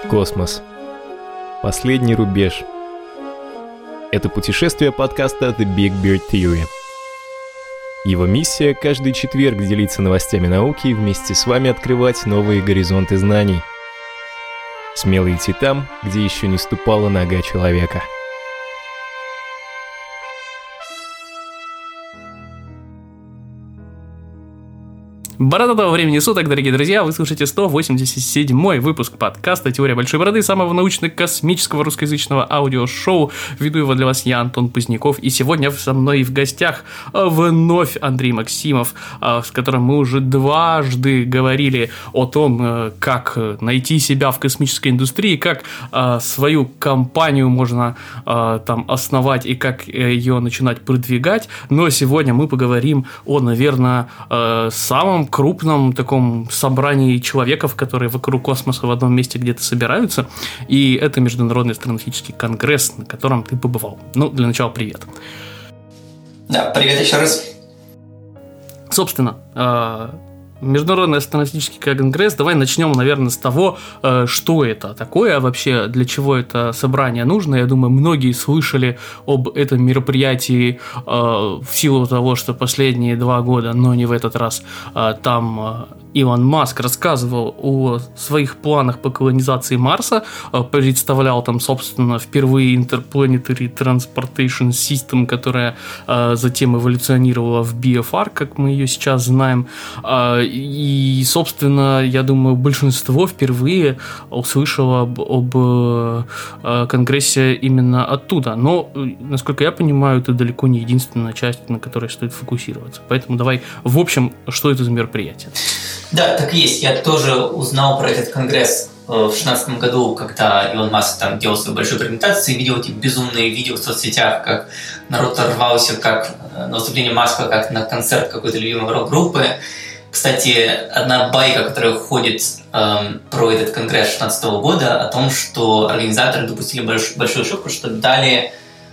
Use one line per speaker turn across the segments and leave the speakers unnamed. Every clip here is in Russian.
Космос. Последний рубеж. Это путешествие подкаста The Big Bird Theory. Его миссия – каждый четверг делиться новостями науки и вместе с вами открывать новые горизонты знаний. Смело идти там, где еще не ступала нога человека.
Бородатого времени суток, дорогие друзья, вы слушаете 187-й выпуск подкаста «Теория большой бороды», самого научно-космического русскоязычного аудиошоу. Веду его для вас я, Антон Поздняков, и сегодня со мной в гостях вновь Андрей Максимов, с которым мы уже дважды говорили о том, как найти себя в космической индустрии, как свою компанию можно там основать и как ее начинать продвигать. Но сегодня мы поговорим о, наверное, самом крупном таком собрании человеков, которые вокруг космоса в одном месте где-то собираются, и это Международный астронавтический конгресс, на котором ты побывал. Ну, для начала привет.
Да, привет еще раз.
Собственно, Международный астронавтический конгресс, давай начнем, наверное, с того, что это такое вообще, для чего это собрание нужно. Я думаю, многие слышали об этом мероприятии в силу того, что последние 2 года, но не в этот раз, там Илон Маск рассказывал о своих планах по колонизации Марса, представлял там, собственно, впервые Interplanetary Transportation System, которая затем эволюционировала в BFR, как мы ее сейчас знаем. И, собственно, я думаю, большинство впервые услышало об Конгрессе именно оттуда. Но, насколько я понимаю, это далеко не единственная часть, на которой стоит фокусироваться. Поэтому давай, в общем, что это за мероприятие?
Да, так и есть. Я тоже узнал про этот конгресс в 2016 году, когда Илон Маск там делал свою большую презентацию, и видел эти безумные видео в соцсетях, как народ рвался как на выступление Маска, как на концерт какой-то любимой рок-группы. Кстати, одна байка, которая ходит про этот конгресс 2016 года, о том, что организаторы допустили большую ошибку, что дали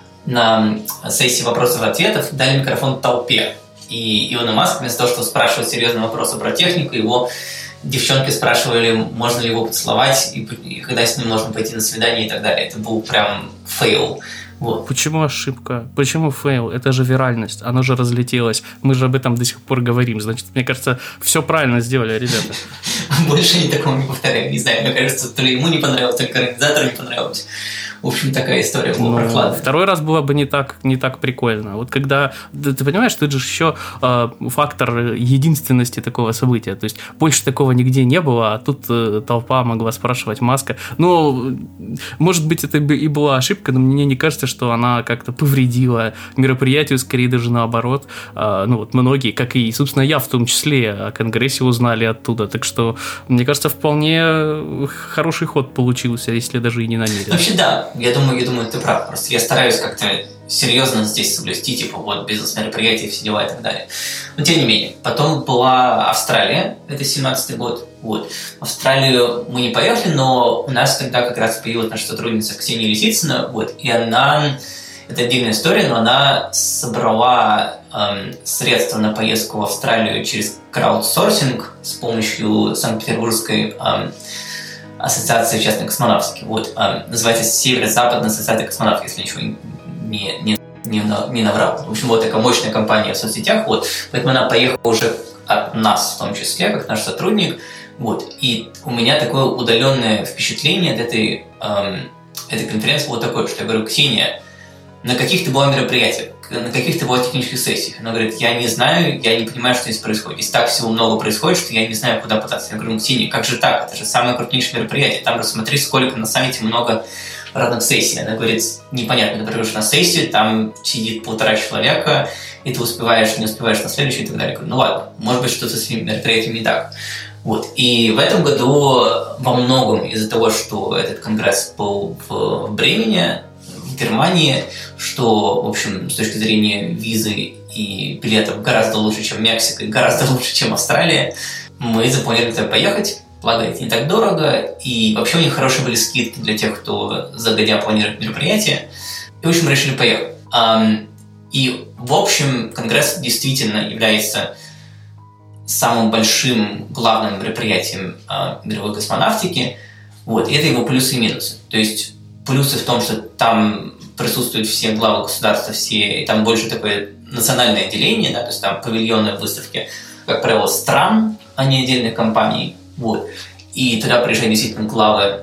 на сессии вопросов и ответов, дали микрофон толпе. И Илона Маска, вместо того, чтобы спрашивать серьезные вопросы про технику, его девчонки спрашивали, можно ли его поцеловать, и когда с ним можно пойти на свидание и так далее. Это был прям фейл. Вот.
Почему ошибка? Почему фейл? Это же виральность, оно же разлетелось. Мы же об этом до сих пор говорим. Значит, мне кажется, все правильно сделали, ребята.
Больше они такого не повторяют. Не знаю, мне кажется, то ли ему не понравилось, то ли организатору не понравилось. В общем, такая история была прохладная.
Второй раз было бы не так прикольно. Вот когда, ты понимаешь, что это же еще фактор единственности такого события. То есть больше такого нигде не было, а тут толпа могла спрашивать Маска. Ну, может быть, это и была ошибка, но мне не кажется, что она как-то повредила мероприятию, скорее даже наоборот. Ну вот многие, как и, собственно, я в том числе, о Конгрессе узнали оттуда. Так что, мне кажется, вполне хороший ход получился, если даже и не намерен.
Вообще, да. Я думаю, ты прав. Просто я стараюсь как-то серьезно здесь соблюсти, типа, вот, бизнес-мероприятия, все дела и так далее. Но, тем не менее. Потом была Австралия, это 17-й год. Вот. В Австралию мы не поехали, но у нас тогда как раз появилась наша сотрудница Ксения Лисицына, вот, и она, это отдельная история, но она собрала средства на поездку в Австралию через краудсорсинг с помощью Санкт-Петербургской Ассоциация частной космонавтики. Вот, называется Северо-Западная ассоциация космонавтики, если ничего не наврал. В общем, вот такая мощная компания в соцсетях. Вот, поэтому она поехала уже от нас, в том числе, как наш сотрудник. Вот, и у меня такое удаленное впечатление от этой конференции было такое, что я говорю: Ксения, на каких ты была мероприятиях, на каких ты была технических сессиях? Она говорит: я не знаю, я не понимаю, что здесь происходит. Здесь так всего много происходит, что я не знаю, куда пытаться. Я говорю: Ксения, как же так? Это же самое крупнейшее мероприятие. Там рассмотри, сколько на саммите много разных сессий. Она говорит: непонятно, ты приходишь на сессию, там сидит 1,5 человека, и ты успеваешь, не успеваешь на следующую и так далее. Я говорю: ну ладно, может быть, что-то с этим мероприятием не так. Вот. И в этом году во многом из-за того, что этот конгресс был в Бремене, в Германии, что, в общем, с точки зрения визы и билетов гораздо лучше, чем Мексика, и гораздо лучше, чем Австралия, мы запланировали туда поехать. Благо, это не так дорого, и вообще у них хорошие были скидки для тех, кто загодя планирует мероприятие. И, в общем, решили поехать. И, в общем, конгресс действительно является самым большим, главным мероприятием мировой космонавтики. Вот, и это его плюсы и минусы. То есть плюсы в том, что там присутствуют все главы государства, и там больше такое национальное деление, да, то есть там павильоны, выставки, как правило, стран, а не отдельных компаний. Вот. И туда приезжают действительно главы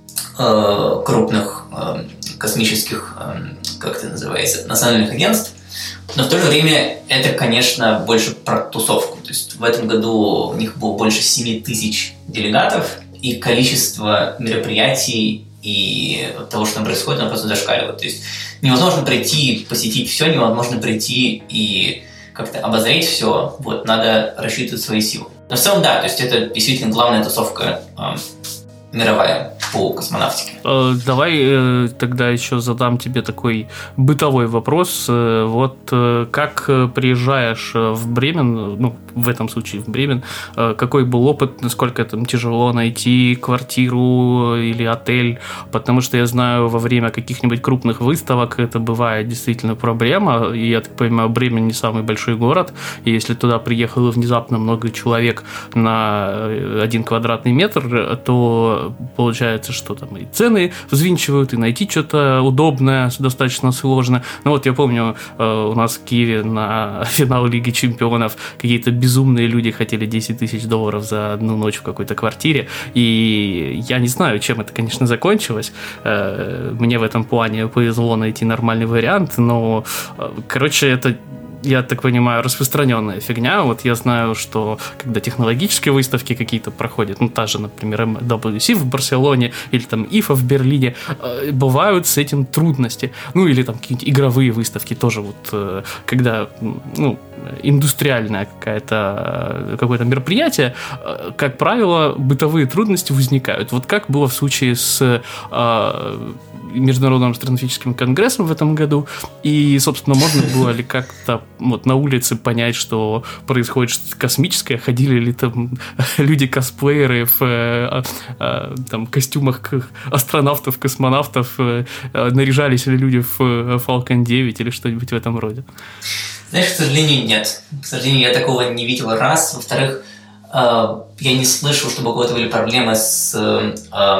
крупных космических, как это называется, национальных агентств. Но в то же время это, конечно, больше про тусовку. То есть в этом году у них было больше 7 тысяч делегатов, и количество мероприятий и того, что там происходит, оно просто зашкаливает. То есть невозможно прийти, посетить все, невозможно прийти и как-то обозреть все. Вот, надо рассчитывать свои силы. Но в целом, да, то есть это действительно главная тусовка мировая по космонавтике.
Давай тогда еще задам тебе такой бытовой вопрос. Вот как приезжаешь в Бремен, ну, в этом случае в Бремен, какой был опыт, насколько там тяжело найти квартиру или отель? Потому что я знаю, во время каких-нибудь крупных выставок это бывает действительно проблема. И я так понимаю, Бремен не самый большой город. И если туда приехало внезапно много человек на 1 квадратный метр, то получается, что там и цены взвинчивают, и найти что-то удобное достаточно сложно. Ну вот я помню, у нас в Киеве на финал Лиги Чемпионов какие-то безумные люди хотели $10 тысяч за одну ночь в какой-то квартире, и я не знаю, чем это, конечно, закончилось. Мне в этом плане повезло найти нормальный вариант, но, короче, это, я так понимаю, распространенная фигня. Вот я знаю, что когда технологические выставки какие-то проходят, ну, та же, например, MWC в Барселоне или там IFA в Берлине, бывают с этим трудности. Ну, или там какие-нибудь игровые выставки тоже вот, когда, ну, индустриальное какое-то мероприятие, как правило, бытовые трудности возникают. Вот как было в случае с Международным астронавтическим конгрессом в этом году, и, собственно, можно было ли как-то вот на улице понять, что происходит что-то космическое, ходили ли там люди-косплееры в там, костюмах астронавтов, космонавтов, наряжались ли люди в Falcon 9 или что-нибудь в этом роде?
Знаешь, к сожалению, нет. К сожалению, я такого не видел, раз. Во-вторых, я не слышал, чтобы у кого-то были проблемы с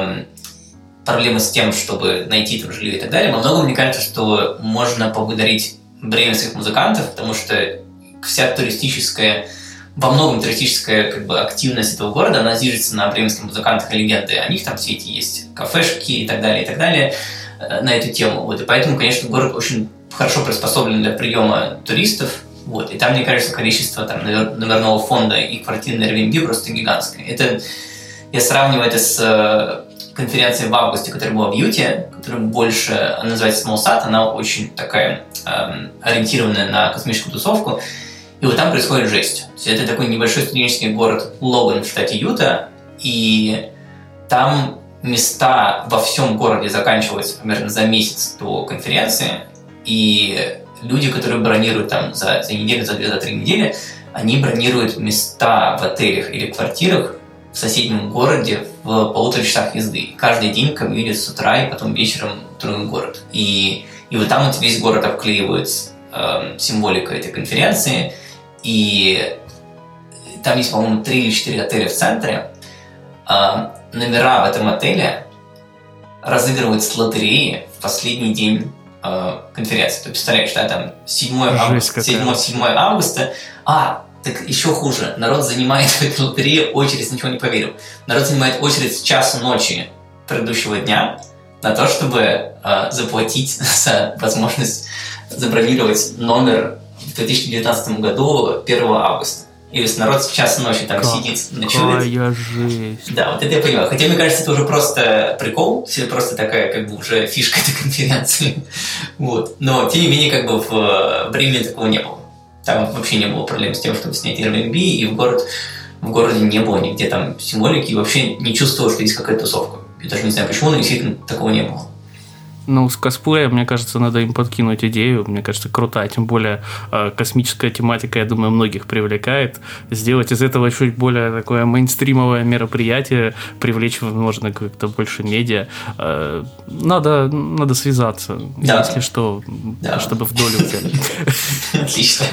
тем, чтобы найти там жилье и так далее. Во многом мне кажется, что можно поблагодарить бременских музыкантов, потому что вся туристическая, во многом туристическая как бы активность этого города, она движется на бременских музыкантах и легенды. У них там все эти есть кафешки и так далее на эту тему. Вот. И поэтому, конечно, город очень хорошо приспособлен для приема туристов. Вот. И там, мне кажется, количество там, номерного фонда и квартир на Airbnb просто гигантское. Это, я сравниваю это с конференция в августе, которая была в Юте, которая больше, она называется SmallSat, она очень такая ориентированная на космическую тусовку, и вот там происходит жесть. То есть это такой небольшой студенческий город Логан в штате Юта, и там места во всем городе заканчиваются примерно за месяц до конференции, и люди, которые бронируют там за неделю, за 2, за 3 недели, они бронируют места в отелях или квартирах в соседнем городе в 1,5 часах езды. Каждый день комьюнит с утра и потом вечером в другой город. И вот там вот весь город обклеивает символикой этой конференции. И там есть, по-моему, 3 или 4 отеля в центре. Номера в этом отеле разыгрывают с лотереи в последний день конференции. Ты представляешь, да, там 7 августа. Так еще хуже. Народ занимает в этой лотерее очередь, ничего не поверил. Народ занимает очередь с часу ночи предыдущего дня на то, чтобы заплатить за возможность забронировать номер в 2019 году 1 августа. И если народ с часу ночи там сидит, ночует.
Какая жесть.
Да, вот это я понимаю. Хотя, мне кажется, это уже просто прикол, все просто такая, как бы, уже фишка этой конференции. Вот. Но, тем не менее, как бы в Бремени такого не было. Там вообще не было проблем с тем, чтобы снять Airbnb, и в городе не было нигде там символики, и вообще не чувствовал, что есть какая-то тусовка. Я даже не знаю почему, но действительно такого не было.
Ну, с косплеем, мне кажется, надо им подкинуть идею. Мне кажется, крутая. Тем более космическая тематика, я думаю, многих привлекает. Сделать из этого чуть более такое мейнстримовое мероприятие, привлечь, возможно, как-то больше медиа. Надо связаться, если что, чтобы в долю взяли.
Отлично.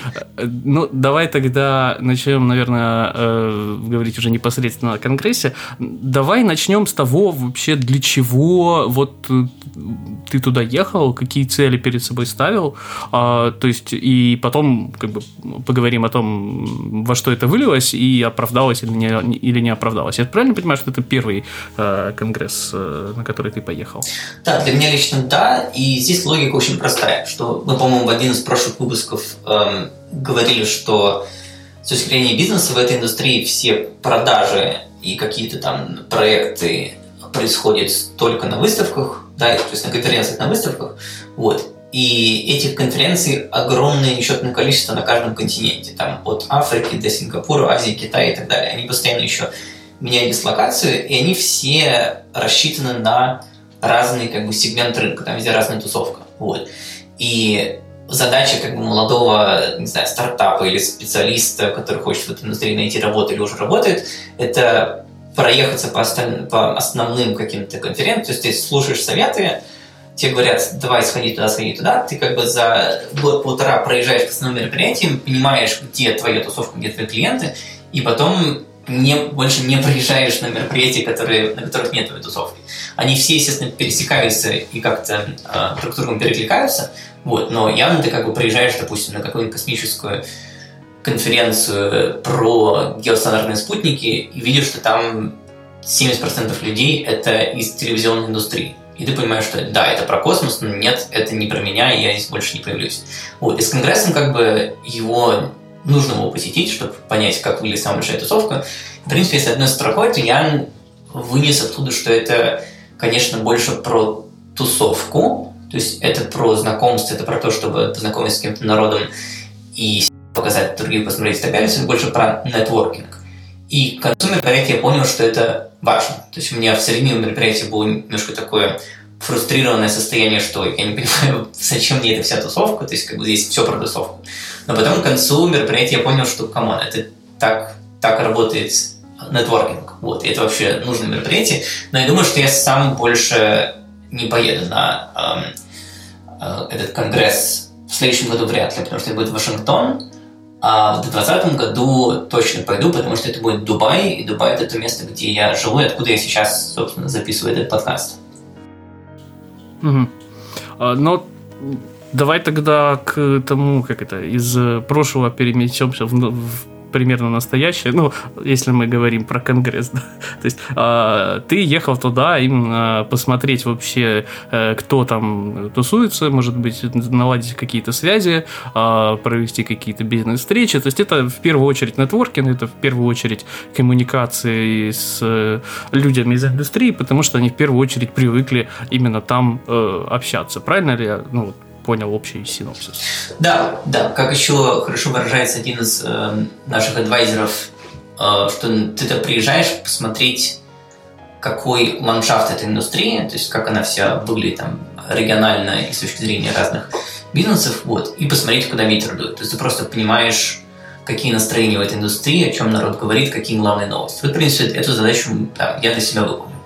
Ну, давай тогда начнем, наверное, говорить уже непосредственно о Конгрессе. Давай начнем с того, вообще, для чего вот ты туда ехал, какие цели перед собой ставил, то есть, и потом как бы поговорим о том, во что это вылилось, и оправдалось или не оправдалось. Я правильно понимаю, что это первый конгресс, на который ты поехал?
Да, для меня лично да, и здесь логика очень простая, что мы, по-моему, в один из прошлых выпусков говорили, что с точки зрения бизнеса в этой индустрии все продажи и какие-то там проекты происходят только на выставках, да, то есть на конференциях, на выставках, вот. И этих конференций огромное несчетное количество на каждом континенте, там от Африки до Сингапура, Азии, Китая и так далее. Они постоянно еще меняют дислокацию, и они все рассчитаны на разный как бы сегмент рынка, там везде разная тусовка, вот. И задача как бы молодого, не знаю, стартапа или специалиста, который хочет в этой индустрии найти работу или уже работает, это проехаться по основным каким-то конференциям, то есть ты слушаешь советы, тебе говорят, давай сходи туда, ты как бы за год-полтора проезжаешь по основным мероприятиям, понимаешь, где твоя тусовка, где твои клиенты, и потом больше не проезжаешь на мероприятия, на которых нет твоей тусовки. Они все, естественно, пересекаются и как-то друг с другом перекликаются, вот, но явно ты как бы проезжаешь, допустим, на какую-нибудь космическую конференцию про геостационарные спутники и видишь, что там 70% людей – это из телевизионной индустрии. И ты понимаешь, что да, это про космос, но нет, это не про меня, и я здесь больше не появлюсь. Вот. И с Конгрессом как бы нужно было посетить, чтобы понять, как выглядит самая большая тусовка. В принципе, если одной строкой, то я вынес оттуда, что это, конечно, больше про тусовку, то есть это про знакомство, это про то, чтобы познакомиться с каким-то народом и показать других, посмотреть и так далее, это больше про нетворкинг. И к концу мероприятия я понял, что это важно. То есть у меня в середине мероприятия было немножко такое фрустрированное состояние, что я не понимаю, зачем мне эта вся тусовка, то есть как бы здесь все про тусовку. Но потом к концу мероприятия я понял, что, камон, это так работает нетворкинг. Вот, и это вообще нужное мероприятие. Но я думаю, что я сам больше не поеду на этот конгресс в следующем году вряд ли, потому что это будет Вашингтон. А в 2020 году точно пойду, потому что это будет Дубай, и Дубай – это то место, где я живу, и откуда я сейчас, собственно, записываю этот подкаст.
Угу. Но давай тогда к тому, из прошлого перемещемся в примерно настоящее, ну, если мы говорим про Конгресс, да. То есть ты ехал туда именно посмотреть вообще, кто там тусуется, может быть, наладить какие-то связи, провести какие-то бизнес-встречи, то есть это в первую очередь нетворкинг, это в первую очередь коммуникации с людьми из индустрии, потому что они в первую очередь привыкли именно там общаться, правильно ли я, понял общий синопсис?
Да. Как еще хорошо выражается один из наших адвайзеров, что ты туда приезжаешь посмотреть, какой ландшафт этой индустрии, то есть как она вся выглядит там регионально и с точки зрения разных бизнесов, вот, и посмотреть, куда ветер дует. То есть ты просто понимаешь, какие настроения в этой индустрии, о чем народ говорит, какие главные новости. Вот, в принципе, эту задачу я для себя выполнил.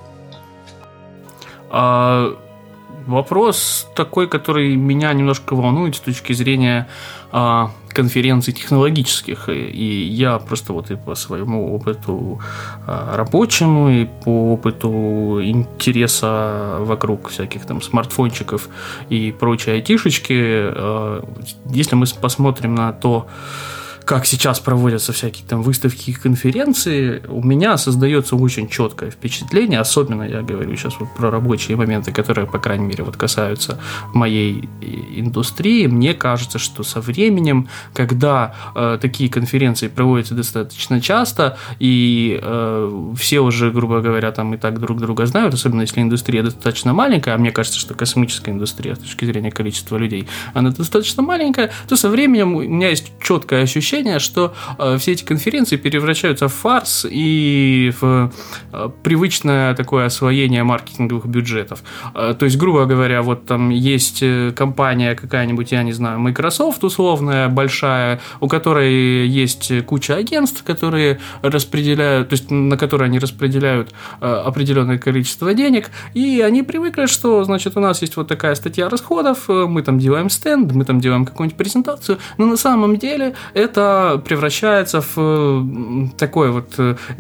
Вопрос такой, который меня немножко волнует с точки зрения конференций технологических. И я просто и по своему опыту рабочему, и по опыту интереса вокруг всяких там смартфончиков и прочей айтишечки, если мы посмотрим на то, как сейчас проводятся всякие там выставки и конференции, у меня создается очень четкое впечатление, особенно я говорю сейчас про рабочие моменты, которые, по крайней мере, касаются моей индустрии. Мне кажется, что со временем, когда такие конференции проводятся достаточно часто, и все уже, грубо говоря, там и так друг друга знают, особенно если индустрия достаточно маленькая, а мне кажется, что космическая индустрия с точки зрения количества людей, она достаточно маленькая, то со временем у меня есть четкое ощущение, ощущение, что все эти конференции превращаются в фарс и в привычное такое освоение маркетинговых бюджетов. То есть, грубо говоря, вот там есть компания какая-нибудь, я не знаю, Microsoft условная, большая, у которой есть куча агентств, которые распределяют, то есть на которые они распределяют определенное количество денег, и они привыкли, что, значит, у нас есть вот такая статья расходов, мы там делаем стенд, мы там делаем какую-нибудь презентацию, но на самом деле это превращается в такое вот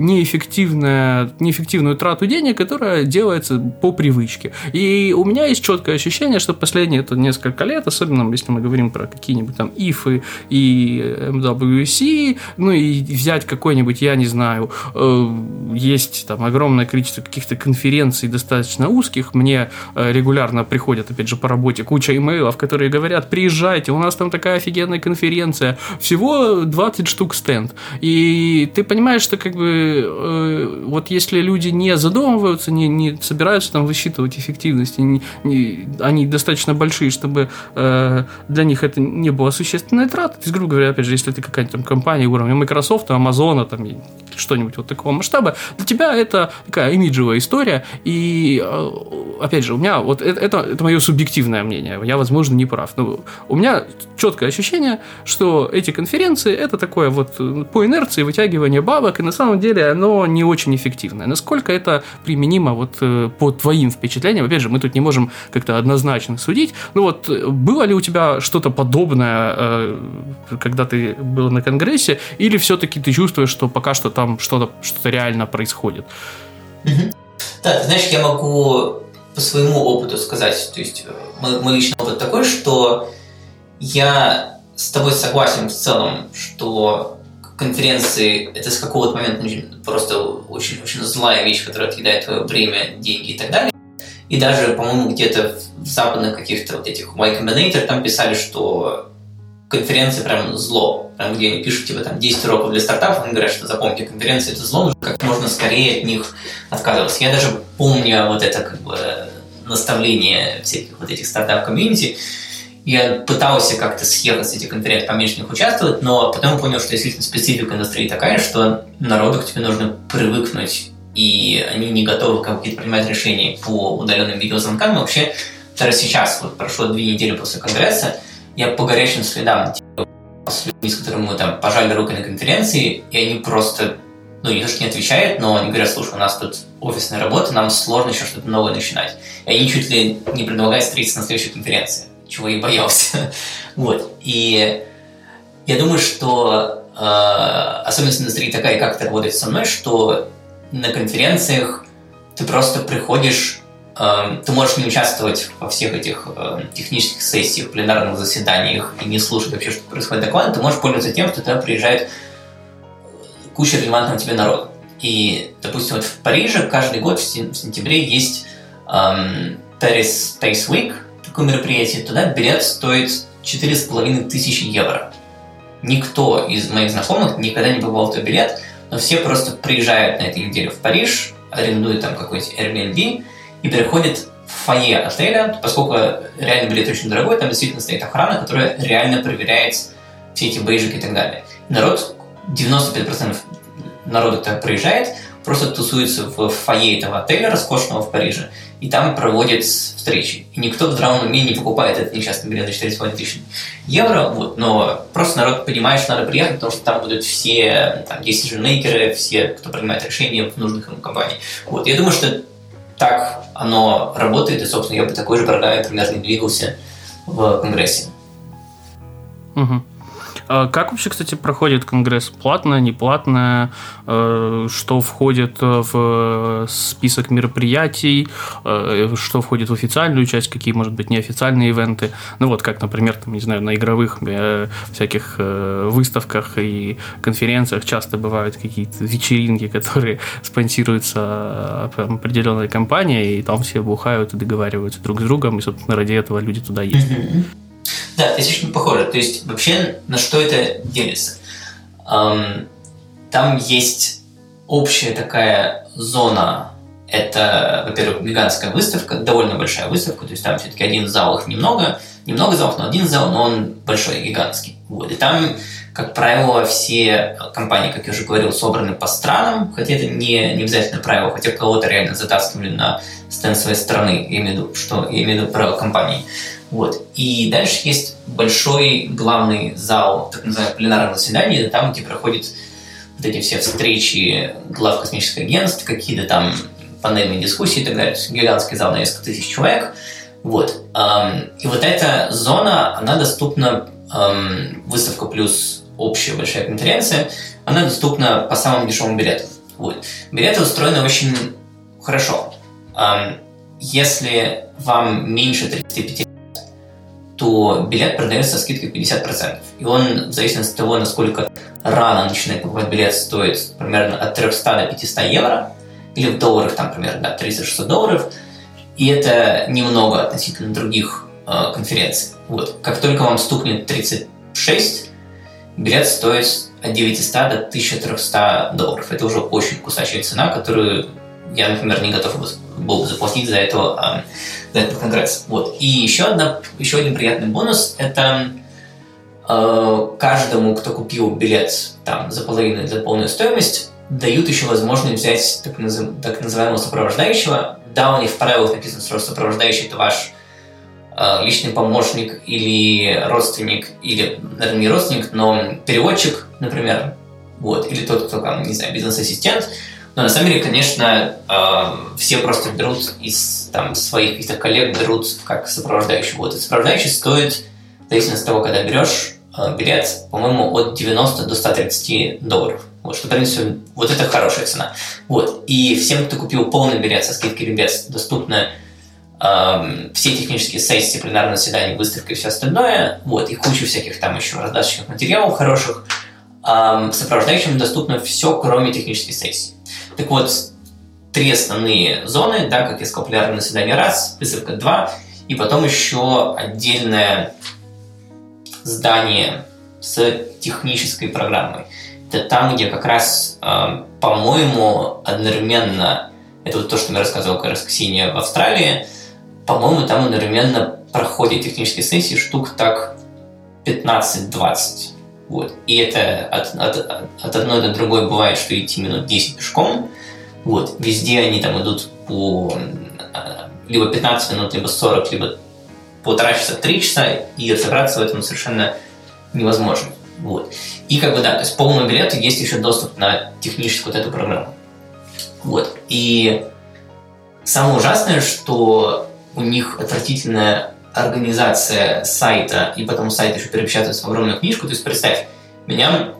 неэффективную трату денег, которая делается по привычке. И у меня есть четкое ощущение, что последние несколько лет, особенно если мы говорим про какие-нибудь там IFE и MWC, ну и взять какой-нибудь, я не знаю, есть там огромное количество каких-то конференций достаточно узких, мне регулярно приходят, опять же, по работе куча имейлов, которые говорят: приезжайте, у нас там такая офигенная конференция, всего 20 штук стенд. И ты понимаешь, что как бы вот если люди не задумываются, не собираются там высчитывать эффективность, они достаточно большие, чтобы для них это не было существенной траты. То есть, грубо говоря, опять же, если ты какая-нибудь там компания уровня Microsoft, Amazon, там что-нибудь вот такого масштаба, для тебя это такая имиджевая история. И опять же, у меня вот это мое субъективное мнение. Я, возможно, не прав. Но у меня четкое ощущение, что эти конференции это такое вот по инерции вытягивание бабок, и на самом деле оно не очень эффективное. Насколько это применимо вот по твоим впечатлениям? Опять же, мы тут не можем как-то однозначно судить. Ну вот, было ли у тебя что-то подобное, когда ты был на конгрессе, или все-таки ты чувствуешь, что пока что там что-то реально происходит?
Да, ты знаешь, я могу по своему опыту сказать, то есть мой личный опыт такой, что я с тобой согласен в целом, что конференции – это с какого-то момента просто очень-очень злая вещь, которая отъедает твое время, деньги и так далее. И даже, по-моему, где-то в западных каких-то вот этих Y Combinator там писали, что конференции прям зло. Там, где они пишут, типа, там, 10 уроков для стартапов, они говорят, что запомните, конференции – это зло, нужно как можно скорее от них отказываться. Я даже помню вот это, как бы, наставление всяких вот этих стартап-комьюнити. Я пытался как-то съехать с этих конференций, поменьше в них участвовать, но потом понял, что действительно специфика индустрии такая, что народу к тебе нужно привыкнуть, и они не готовы какие-то принимать решения по удаленным видеозвонкам. Но вообще, даже сейчас, вот прошло 2 недели после конгресса, я по горячим следам с людьми, с которыми мы там пожали руку на конференции, и они просто, ну, не то что не отвечают, но они говорят: слушай, у нас тут офисная работа, нам сложно еще что-то новое начинать. И они чуть ли не предлагают встретиться на следующей конференции, чего я и боялся. Вот. И я думаю, что особенность индустрии такая, как это работает со мной, что на конференциях ты просто приходишь, ты можешь не участвовать во всех этих технических сессиях, пленарных заседаниях и не слушать вообще, что происходит доклады. Ты можешь пользоваться тем, что туда приезжает куча релевантного тебе народа. И, допустим, вот в Париже каждый год в сентябре есть Paris Space Week, такое мероприятие. Туда билет стоит 4500 евро. Никто из моих знакомых никогда не покупал этот билет, но все просто приезжают на этой неделе в Париж, арендуют там какой-нибудь Airbnb и переходят в фойе отеля, поскольку реально билет очень дорогой, там действительно стоит охрана, которая реально проверяет все эти бейджики и так далее. Народ, 95% народа так приезжает, просто тусуется в фойе этого отеля роскошного в Париже, и там проводят встречи. И никто в здравом уме не покупает этот несчастный билет за 4500 евро, вот, но просто народ понимает, что надо приехать, потому что там будут все там, decision-makers, все, кто принимает решения в нужных ему компаниях. Вот. Я думаю, что так оно работает, и, собственно, я бы такой же программе примерно двигался в конгрессе.
Угу. Как вообще, кстати, проходит конгресс? Платное, неплатное? Что входит в список мероприятий? Что входит в официальную часть? Какие, может быть, неофициальные ивенты? Ну вот, как, например, там, не знаю, на игровых всяких выставках и конференциях часто бывают какие-то вечеринки, которые спонсируются определенной компанией, и там все бухают и договариваются друг с другом, и, собственно, ради этого люди туда ездят.
Да, это очень похоже. То есть, вообще, на что это делится? Там есть общая такая зона. Это, во-первых, гигантская выставка, довольно большая выставка. То есть, там все-таки один зал, их немного залов, но один зал, но он большой, гигантский. Вот. И там Как правило, все компании, как я уже говорил, собраны по странам, хотя это не обязательно правило, хотя кого-то реально затаскивали на стенд своей страны, я имею в виду правила компании. Вот. И дальше есть большой главный зал, так называемое пленарное заседание, там, где проходят вот эти все встречи глав космических агентств, какие-то там панельные дискуссии и так далее. Гигантский зал на несколько тысяч человек. Вот. И вот эта зона, она доступна, выставка плюс общая большая конференция, она доступна по самым дешевым билетам. Вот. Билеты устроены очень хорошо. Если вам меньше 35 лет, то билет продается со скидкой 50%. И он, в зависимости от того, насколько рано начинает покупать билет, стоит примерно от 300 до 500 евро, или в долларах там примерно 300-600 долларов. И это немного относительно других конференций. Вот. Как только вам стукнет 36, билет стоит от 900 до 1300 долларов. Это уже очень кусачая цена, которую я, например, не готов был бы заплатить за этот конгресс. Вот. И еще один приятный бонус – это каждому, кто купил билет там, за половину или за полную стоимость, дают еще возможность взять так называемого сопровождающего. Да, у них в правилах написано, что сопровождающий – это ваш личный помощник или родственник, или, наверное, не родственник, но переводчик, например, вот, или тот, кто там, не знаю, бизнес-ассистент. Но на самом деле, конечно, все просто берут из там, своих каких-то коллег, берут как сопровождающий. Вот, и сопровождающий стоит, в зависимости от того, когда берешь билет, по-моему, от 90 до 130 долларов. Вот, что, в принципе, вот это хорошая цена. Вот, и всем, кто купил полный билет со скидкой или без, доступно все технические сессии, пленарные заседания, выставки и все остальное, вот, и куча всяких там еще раздаточных материалов хороших. Сопровождающим доступно все, кроме технических сессий. Так вот, 3 основные зоны, да, как я сказал, пленарное заседание раз, выставка 2, и потом еще отдельное здание с технической программой. Это там, где как раз, по-моему, одновременно, это вот то, что мне рассказывала как раз Ксения в Австралии, по-моему, там одновременно проходят технические сессии штук так 15-20. Вот. И это от одной до другой бывает, что идти минут 10 пешком. Вот. Везде они там идут по либо 15 минут, либо 40, либо 1,5 часа, 3 часа, и разобраться в этом совершенно невозможно. Вот. И как бы да, то есть по полному билету есть еще доступ на техническую вот эту программу. Вот. И самое ужасное, что у них отвратительная организация сайта, и потом сайт еще перепечатывается в огромную книжку. То есть представь, меня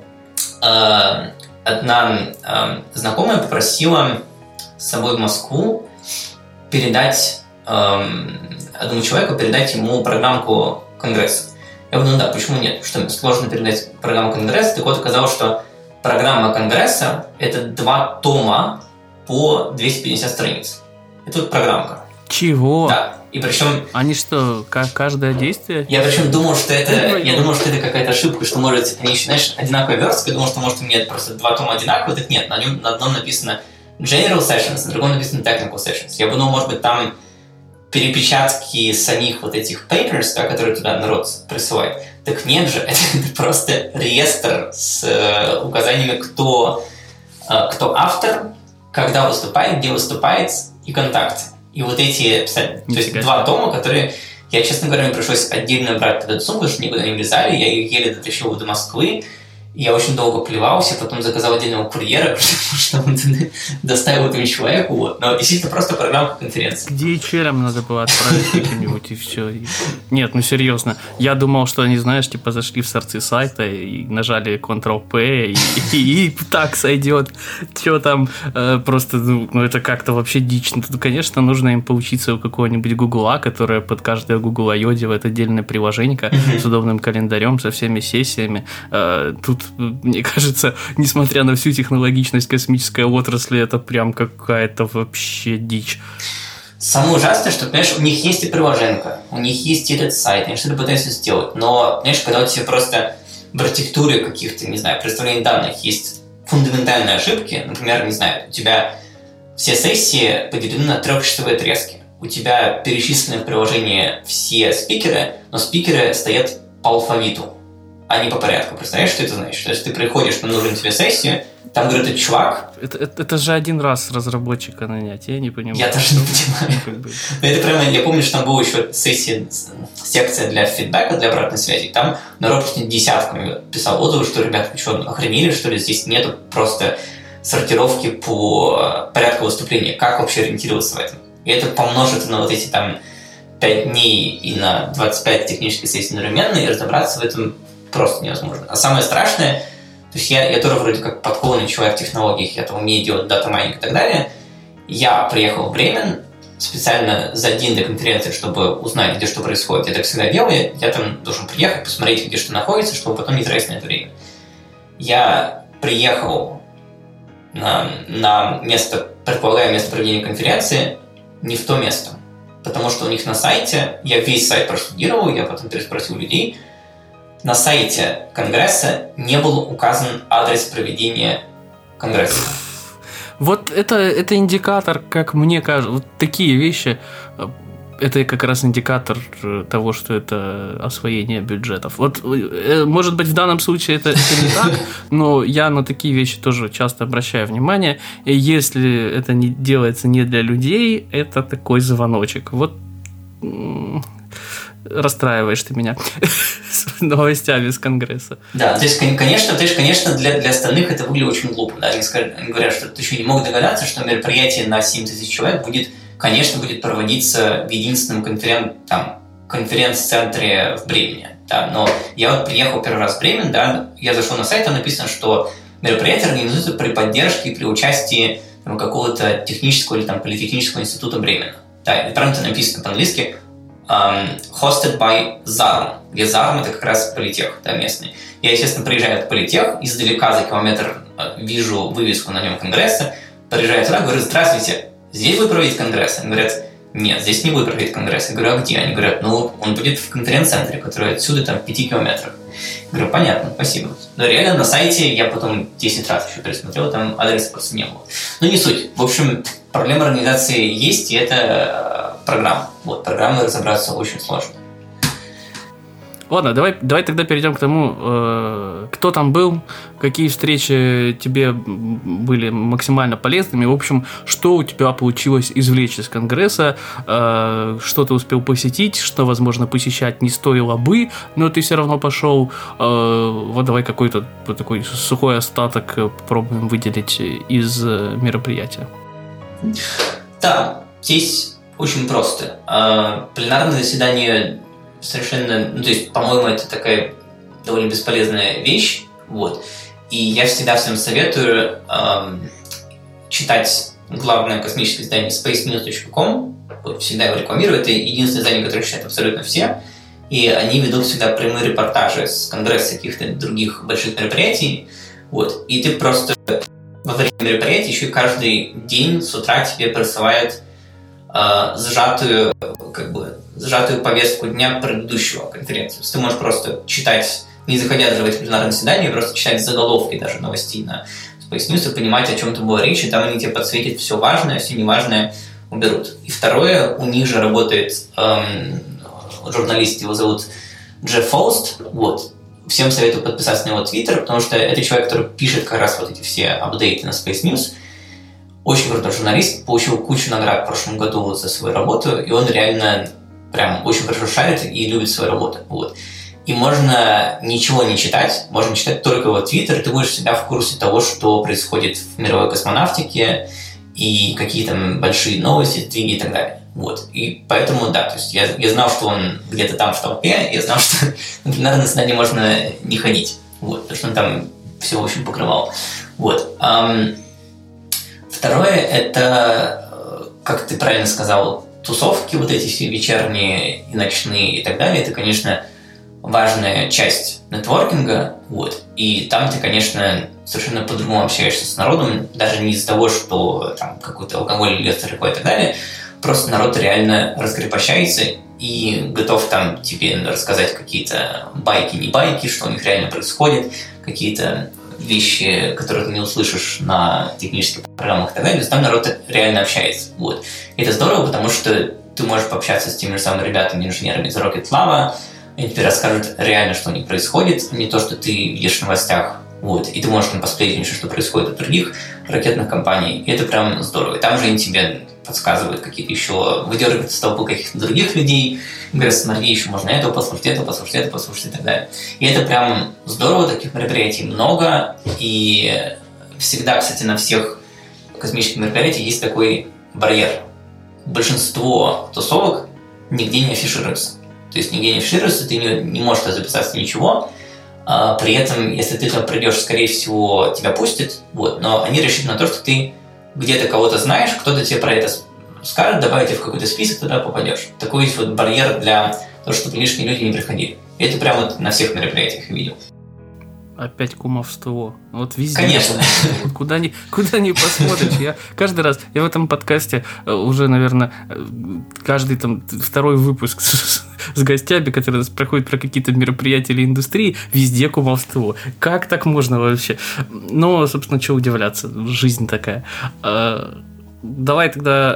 одна знакомая попросила с собой в Москву передать одному человеку, передать ему программку Конгресса. Я говорю, ну да, почему нет? Что, сложно передать программу Конгресса? Так вот, оказалось, что программа Конгресса – это 2 тома по 250 страниц. Это вот программка.
Чего?
Да. И причем...
Они что, каждое действие?
Я причем думал, что это какая-то ошибка, что, может, они еще, знаешь, одинаковая верстка. Я думал, что, может, у меня просто 2 тома одинаковые. Так нет, на одном написано General Sessions, на другом написано Technical Sessions. Я подумал, может быть, там перепечатки самих вот этих papers, да, которые туда народ присылает. Так нет же, это просто реестр с указаниями, кто автор, когда выступает, где выступает и контакты. И вот эти, то есть 2 тома, которые я, честно говоря, мне пришлось отдельно брать под эту сумку, потому что никуда не влезали, я ее еле дотащил до Москвы. Я очень долго плевался, потом заказал отдельного курьера, чтобы он доставил этому человеку. Вот. Но действительно просто программа конференции.
DHL надо было отправить каким-нибудь и все. Нет, ну серьезно. Я думал, что они, знаешь, типа зашли в сорцы сайта и нажали Ctrl-P и так сойдет. Что там просто, ну это как-то вообще дичь. Тут, конечно, нужно им поучиться у какого-нибудь Гугла, которая под каждое Google I.O. делает отдельное приложенье с удобным календарем, со всеми сессиями. Тут, мне кажется, несмотря на всю технологичность космической отрасли, это прям какая-то вообще дичь.
Самое ужасное, что, понимаешь, у них есть и приложенка, у них есть и этот сайт, они что-то пытаются сделать, но, понимаешь, когда у тебя просто в архитектуре каких-то, не знаю, представлений данных есть фундаментальные ошибки, например, не знаю, у тебя все сессии поделены на 3-часовые отрезки, у тебя перечислены в приложении все спикеры, но спикеры стоят по алфавиту. а не по порядку. Представляешь, что это значит? То есть ты приходишь на нужную тебе сессию, там говорит этот чувак...
Это же один раз разработчика нанять, я не понимаю.
Я тоже не понимаю. Это прямо, я помню, что там была еще секция для фидбэка, для обратной связи. Там народ просто десятками писал отзывы, что, ребята, вы что, охренели, что ли? Здесь нету просто сортировки по порядку выступления. Как вообще ориентироваться в этом? И это помножится на вот эти там 5 дней и на 25 технических сессий одновременно, и разобраться в этом просто невозможно. А самое страшное, то есть я тоже вроде как подкованный человек в технологиях, я там умею делать дата-майнинг и так далее. Я приехал в Бремен специально за день до конференции, чтобы узнать, где что происходит. Я так всегда делаю, я там должен приехать, посмотреть, где что находится, чтобы потом не тратить на это время. Я приехал на место, предполагаемое место проведения конференции, не в то место. Потому что у них на сайте, я весь сайт проштудировал, я потом переспросил людей, на сайте Конгресса не был указан адрес проведения Конгресса.
Вот это индикатор, как мне кажется, вот такие вещи, это как раз индикатор того, что это освоение бюджетов. Вот, может быть, в данном случае это не так, но я на такие вещи тоже часто обращаю внимание. И если это не делается не для людей, это такой звоночек. Вот расстраиваешь ты меня с новостями с Конгресса.
Да, то есть, конечно, для остальных это выглядит очень глупо. Да? Они говорят, что ты еще не мог догадаться, что мероприятие на 7 тысяч человек будет проводиться в единственном конференц-центре в Бремене. Да? Но я вот приехал первый раз в Бремен, да, я зашел на сайт, там написано, что мероприятие организуется при поддержке и при участии какого-то технического или политехнического института Бремена. Да, и прям это написано по-английски hosted by ZARM, где ZARM это как раз политех, да, местный. Я, естественно, приезжаю в политех, издалека за километр вижу вывеску на нем Конгресса, приезжаю туда, говорю: здравствуйте, здесь будет проводить Конгресс? Они говорят: нет, здесь не будет проводить Конгресс. Я говорю: а где? Они говорят: ну, он будет в конференц-центре, который отсюда там в 5 километрах. Я говорю: понятно, спасибо. Но реально на сайте я потом 10 раз еще пересмотрел, там адреса просто не было. Но не суть. В общем, проблема организации есть, и это программа. Вот, программой разобраться очень сложно.
Ладно, давай тогда перейдем к тому, кто там был, какие встречи тебе были максимально полезными. В общем, что у тебя получилось извлечь из Конгресса, что ты успел посетить, что, возможно, посещать не стоило бы, но ты все равно пошел. Вот давай какой-то вот такой сухой остаток попробуем выделить из мероприятия.
Да, здесь очень просто. Пленарное заседание совершенно, то есть, по-моему, это такая довольно бесполезная вещь, вот. И я всегда всем советую читать главное космическое издание spacenews.com, вот, всегда его рекламирую, это единственное издание, которое читают абсолютно все, и они ведут всегда прямые репортажи с Конгресса, каких-то других больших мероприятий, вот. И ты просто во время мероприятия еще и каждый день с утра тебе присылают сжатую повестку дня предыдущего конференции. То есть ты можешь просто читать, не заходя даже в эти пленарные заседания, просто читать заголовки даже новостей на Space News и понимать, о чем там была речь, и там они тебе подсветят все важное, все неважное уберут. И второе, у них же работает журналист, его зовут Джефф Фауст, вот. Всем советую подписаться на его твиттер, потому что это человек, который пишет как раз вот эти все апдейты на Space News. Очень крутой журналист, получил кучу наград в прошлом году вот за свою работу, и он реально прям очень хорошо шарит и любит свою работу. Вот. И можно ничего не читать, можно читать только его твиттер, и ты будешь всегда в курсе того, что происходит в мировой космонавтике, и какие там большие новости, сдвиги и так далее. Вот. И поэтому, да, то есть я знал, что он где-то там в толпе, я знал, что на пленарное заседание можно не ходить, вот, потому что он там все, в общем, покрывал. Вот. Второе, это, как ты правильно сказал, тусовки, вот эти все вечерние и ночные и так далее, это, конечно, важная часть нетворкинга, вот, и там ты, конечно, совершенно по-другому общаешься с народом, даже не из-за того, что там какой-то алкоголь льется рекой и так далее, просто народ реально раскрепощается и готов там тебе рассказать какие-то байки, не байки, что у них реально происходит, какие-то вещи, которые ты не услышишь на технических программах и так далее, то есть там народ реально общается. Вот. И это здорово, потому что ты можешь пообщаться с теми же самыми ребятами, инженерами из Rocket Lab, они тебе расскажут реально, что у них происходит, а не то, что ты видишь в новостях. Вот. И ты можешь там посмотреть, что происходит у других ракетных компаний. И это прям здорово. И там же они тебе подсказывают какие-то еще, выдергивают из толпы каких-то других людей. Говорят, смотри, еще можно это послушать и так далее. И это прям здорово, таких мероприятий много. И всегда, кстати, на всех космических мероприятиях есть такой барьер. Большинство тусовок нигде не афишируется. То есть нигде не афишируется, ты не можешь записаться ничего. При этом, если ты там придешь, скорее всего, тебя пустят, вот, но они рассчитаны на то, что ты где-то кого-то знаешь, кто-то тебе про это скажет, добавить тебя в какой-то список, туда попадешь. Такой есть вот барьер для того, чтобы лишние люди не приходили. И это прям вот на всех мероприятиях я видел.
Опять кумовство. Вот везде.
Конечно.
Вот куда ни посмотришь. Я каждый раз, я в этом подкасте уже, наверное, каждый там второй выпуск с гостями, которые проходят про какие-то мероприятия или индустрии, везде кумовство. Как так можно вообще? Но, собственно, что удивляться, жизнь такая. Давай тогда,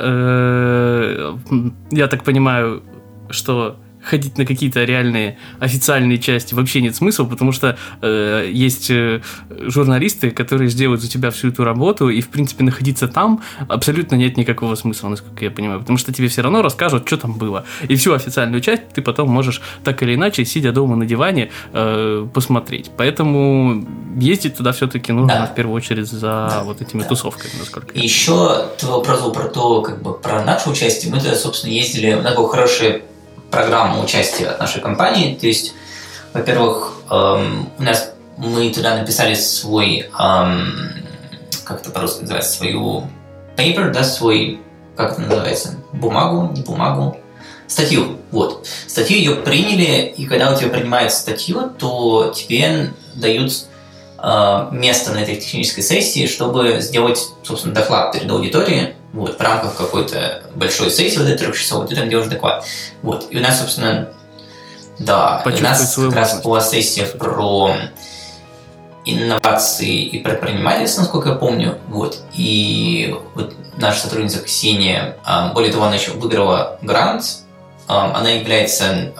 я так понимаю, что ходить на какие-то реальные официальные части вообще нет смысла, потому что есть журналисты, которые сделают за тебя всю эту работу, и, в принципе, находиться там абсолютно нет никакого смысла, насколько я понимаю, потому что тебе все равно расскажут, что там было. И всю официальную часть ты потом можешь так или иначе, сидя дома на диване, посмотреть. Поэтому ездить туда все-таки нужно в первую очередь за вот этими тусовками, насколько я
Еще ты вопрос был про то, как бы про наше участие. Мы тогда, собственно, ездили на такой хороший программу участия от нашей компании. То есть, во-первых, мы туда написали свой, как это по-русски называется, свою paper, да, свой, как это называется, бумагу, статью. Вот. Статью ее приняли, и когда у тебя принимают статью, то тебе дают место на этой технической сессии, чтобы сделать, собственно, доклад перед аудиторией. Вот, в рамках какой-то большой сессии, вот этой 3-часовой, ты там делаешь доклад. Вот, и у нас, собственно, у нас как раз была сессия про инновации и предпринимательство, насколько я помню. Вот, и вот наша сотрудница Ксения, более того, она еще выиграла грант. Она является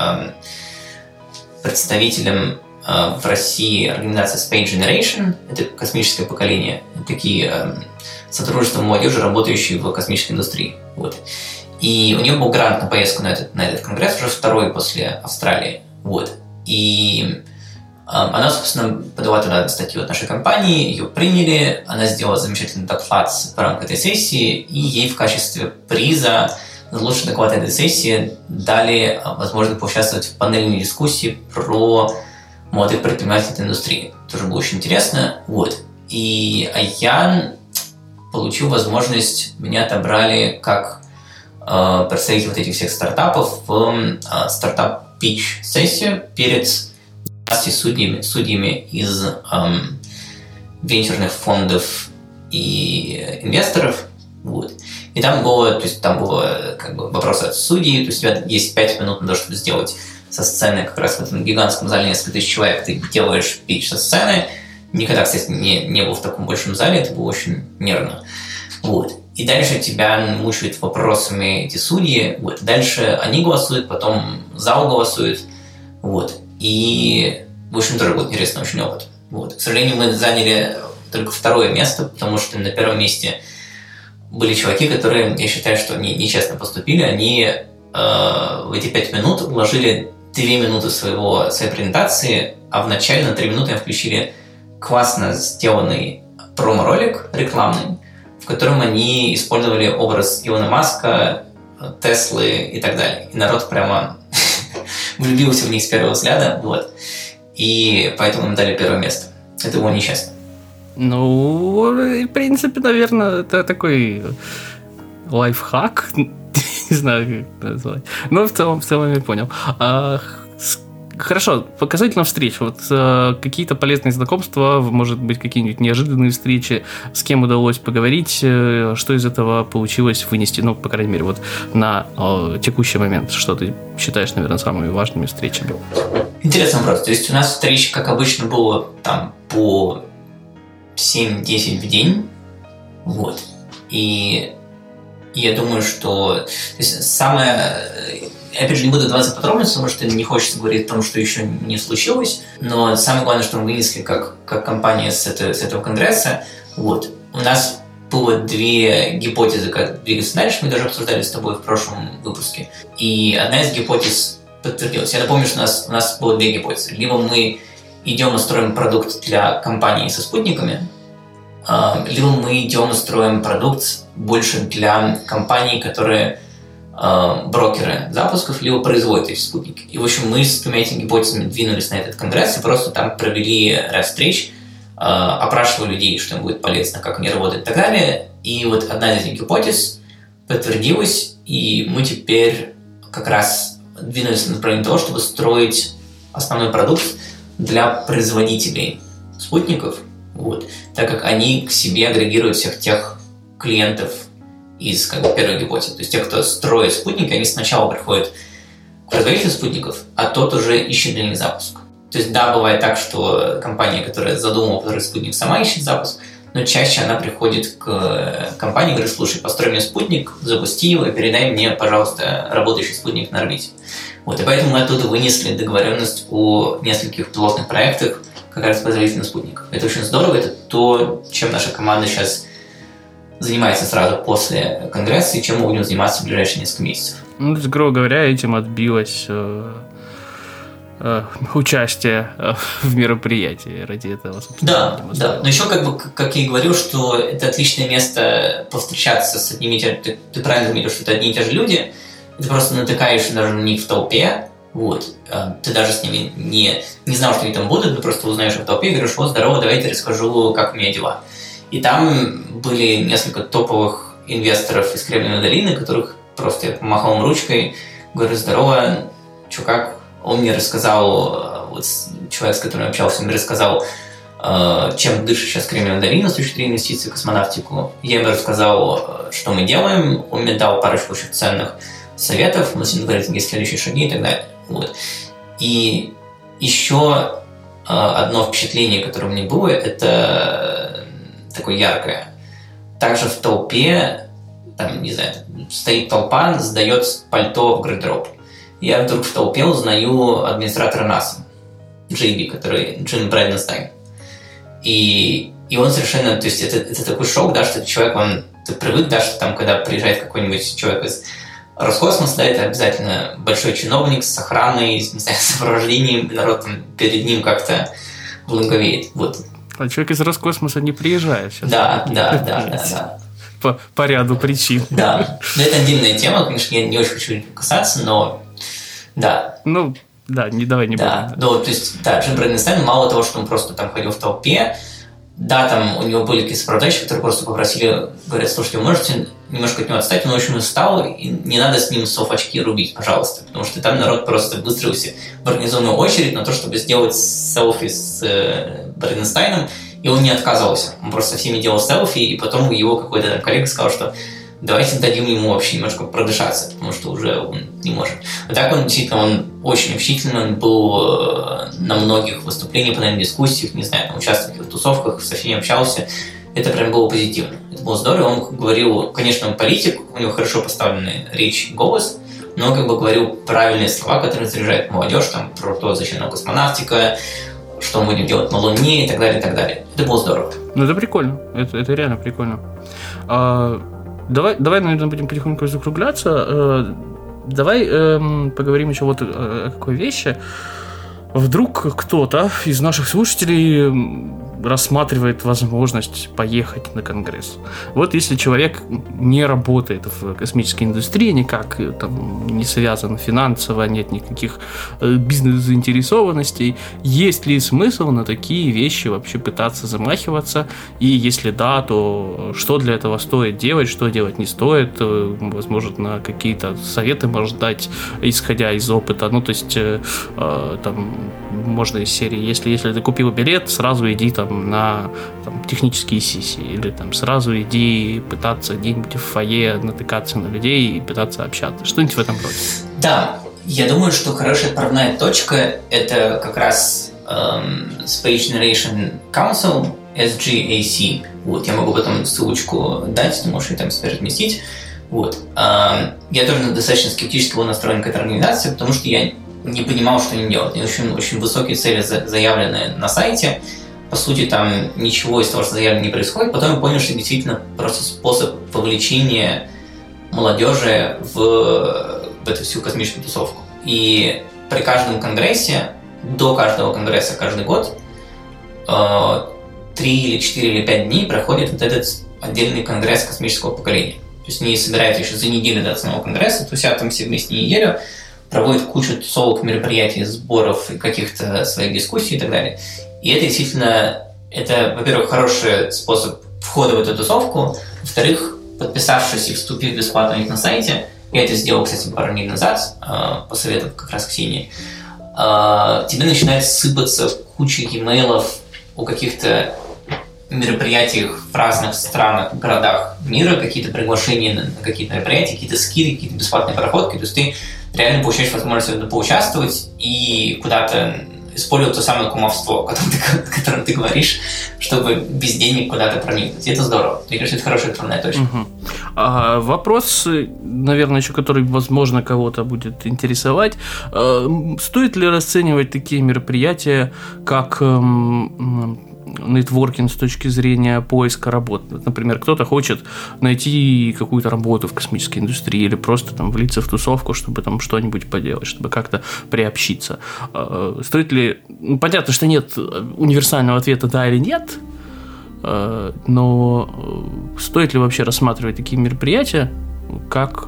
представителем в России организации Space Generation, это космическое поколение, такие сотрудничество молодежи, работающей в космической индустрии. Вот. И у нее был грант на поездку на этот конгресс, уже второй после Австралии. Вот. И она, собственно, подала туда статью от нашей компании, ее приняли, она сделала замечательный доклад в рамках этой сессии, и ей в качестве приза за лучший доклад этой сессии дали возможность поучаствовать в панельной дискуссии про молодых предпринимателей этой индустрии. Тоже было очень интересно. Вот. И я получил возможность, меня отобрали как представитель вот этих всех стартапов в стартап-питч-сессию перед 12 судьями из венчурных фондов и инвесторов. Вот. И там было как бы вопросы от судей, то есть у тебя есть 5 минут на то, чтобы сделать со сцены, как раз в этом гигантском зале несколько тысяч человек, ты делаешь питч со сцены. Никогда, кстати, не был в таком большом зале, это было очень нервно. Вот. И дальше тебя мучают вопросами эти судьи. Вот. Дальше они голосуют, потом зал голосует. Вот. И, в общем, тоже был интересный очень опыт. Вот. К сожалению, мы заняли только 2-е место, потому что на 1-м месте были чуваки, которые, я считаю, что они нечестно поступили. Они в эти 5 минут вложили 2 минуты своей презентации, а в начале на 3 минуты включили классно сделанный промо-ролик рекламный, в котором они использовали образ Илона Маска, Теслы и так далее. И народ прямо влюбился в них с первого взгляда. Вот. И поэтому им дали 1-е место. Это было нечестно.
Ну, в принципе, наверное, это такой лайфхак. Не знаю, как это назвать. Но в целом я понял. Хорошо, показательно встреч. Вот какие-то полезные знакомства, может быть, какие-нибудь неожиданные встречи, с кем удалось поговорить, что из этого получилось вынести, ну, по крайней мере, вот на текущий момент, что ты считаешь, наверное, самыми важными встречами?
Интересный вопрос. То есть у нас встреч, как обычно, было там по 7-10 в день. Вот. И я думаю, что то есть самое опять же, не буду вдаваться в подробности, потому что не хочется говорить о том, что еще не случилось, но самое главное, что мы вынесли как компания с этого конгресса, вот, у нас было две гипотезы, как двигаться дальше, мы даже обсуждали с тобой в прошлом выпуске, и одна из гипотез подтвердилась. Я напомню, что у нас было две гипотезы. Либо мы идем и строим продукт для компаний со спутниками, либо мы идем и строим продукт больше для компаний, которые брокеры запусков, либо производят эти спутники. И, в общем, мы с двумя этими гипотезами двинулись на этот конгресс и просто там провели ряд встреч, опрашивали людей, что им будет полезно, как они работают и так далее. И вот одна из этих гипотез подтвердилась, и мы теперь как раз двинулись на направление того, чтобы строить основной продукт для производителей спутников, вот, так как они к себе агрегируют всех тех клиентов из первой гипотезы. То есть те, кто строит спутники, они сначала приходят к производителю спутников, а тот уже ищет для них запуск. То есть да, бывает так, что компания, которая задумала который спутник, сама ищет запуск, но чаще она приходит к компании и говорит: слушай, построй мне спутник, запусти его и передай мне, пожалуйста, работающий спутник на орбите. Вот, и поэтому мы оттуда вынесли договоренность о нескольких пилотных проектах как раз производительных спутников. Это очень здорово, это то, чем наша команда сейчас занимается сразу после конгресса и чем мы будем заниматься в ближайшие несколько месяцев.
Ну, грубо говоря, этим отбилось участие в мероприятии ради этого.
Да. Но еще как я и говорил, что это отличное место повстречаться с одними и те же... Ты правильно заметил, что это одни и те же люди. Ты просто натыкаешься даже на них в толпе. Вот. Ты даже с ними не знал, что они там будут, ты просто узнаешь в толпе и говоришь: вот, здорово, давайте расскажу, как у меня дела. И там были несколько топовых инвесторов из Кремниевой долины, которых просто я помахал им ручкой, говорю: здорово, чё как? Он мне рассказал, вот человек, с которым я общался, он мне рассказал, чем дышит сейчас Кремниевая долина с точки зрения инвестиций в космонавтику. Я ему рассказал, что мы делаем, он мне дал парочку очень ценных советов, мы с ним говорили, какие следующие шаги и так далее. Вот. И еще одно впечатление, которое у меня было, это такое яркое. Также в толпе, там, не знаю, стоит толпа, сдает пальто в гардероб. Я вдруг в толпе узнаю администратора НАСА, Джим Брайденстайн. И он совершенно, то есть это такой шок, да, что человек, ты привык, да, что там, когда приезжает какой-нибудь человек из Роскосмоса, да, это обязательно большой чиновник с охраной, не знаю, с сопровождением, народ там перед ним как-то благоговеет. Вот.
А человек из Роскосмоса не приезжает сейчас.
Да.
По ряду причин.
Да, но это отдельная тема, конечно, я не очень хочу касаться, но да.
Ну, да, давай не будем.
Да, то есть, Джим Брайденстайн, мало того, что он просто там ходил в толпе, да, там у него были какие-то сопровождающие, которые просто попросили, говорят: слушайте, вы можете немножко от него отстать, он очень устал, и не надо с ним софочки рубить, пожалуйста, потому что там народ просто выстроился в организованную очередь на то, чтобы сделать селфи с Брайденстайном, и он не отказывался, он просто со всеми делал селфи, и потом его какой-то там коллега сказал, что давайте дадим ему вообще немножко продышаться, потому что уже он не может. Вот так он действительно, он очень общительный, он был на многих выступлениях, на дискуссиях, не знаю, там, участвовал в каких-то тусовках, со всеми общался. Это прям было позитивно. Это было здорово. Он говорил, конечно, он политик, у него хорошо поставленная речь и голос, но он говорил правильные слова, которые заряжают молодежь, там, про то, зачем нам космонавтика, что мы будем делать на Луне и так далее, и так далее. Это было здорово.
Ну, это прикольно. Это реально прикольно. Давай, наверное, будем потихоньку закругляться. Давай поговорим еще вот о какой вещи. Вдруг кто-то из наших слушателей рассматривает возможность поехать на конгресс. Вот если человек не работает в космической индустрии, никак там не связан финансово, нет никаких бизнес-заинтересованностей, есть ли смысл на такие вещи вообще пытаться замахиваться? И если да, то что для этого стоит делать, что делать не стоит? Возможно, какие-то советы может дать, исходя из опыта. Ну, то есть там можно из серии, если ты купил билет, сразу иди там на технические сессии, или там сразу иди пытаться где-нибудь в фойе натыкаться на людей и пытаться общаться. Что-нибудь в этом роде.
Да, я думаю, что хорошая отправная точка – это как раз Space Generation Council, SGAC. Вот, я могу потом ссылочку дать, ты можешь ее там себе разместить. Вот. Я тоже достаточно скептически был настроен к этой организации, потому что я не понимал, что они делают. Очень, очень высокие цели заявлены на сайте. По сути, там ничего из того, что заявлено, не происходит. Потом я понял, что действительно просто способ вовлечения молодежи в эту всю космическую тусовку. И при каждом конгрессе, до каждого конгресса каждый год, 3 или 4 или 5 дней проходит вот этот отдельный конгресс космического поколения. То есть они собираются еще за неделю до основного конгресса, тусят там все вместе неделю, проводят кучу тусовок, мероприятий, сборов, каких-то своих дискуссий и так далее. И это действительно, это, во-первых, хороший способ входа в эту тусовку, во-вторых, подписавшись и вступив бесплатно у них на сайте, я это сделал, кстати, пару дней назад, по совету как раз Ксении, тебе начинает сыпаться куча имейлов о каких-то мероприятиях в разных странах, городах мира, какие-то приглашения на какие-то мероприятия, какие-то скидки, какие-то бесплатные проходки. То есть ты реально получаешь возможность в этом поучаствовать и куда-то использовать то самое кумовство, о котором ты говоришь, чтобы без денег куда-то проникнуть. И это здорово. Мне кажется, это хорошая отправная точка.
Вопрос, наверное, еще который, возможно, кого-то будет интересовать. Стоит ли расценивать такие мероприятия как нетворкинг с точки зрения поиска работы? Например, кто-то хочет найти какую-то работу в космической индустрии или просто там влиться в тусовку, чтобы там что-нибудь поделать, чтобы как-то приобщиться. Стоит ли... Понятно, что нет универсального ответа «да» или «нет», но стоит ли вообще рассматривать такие мероприятия как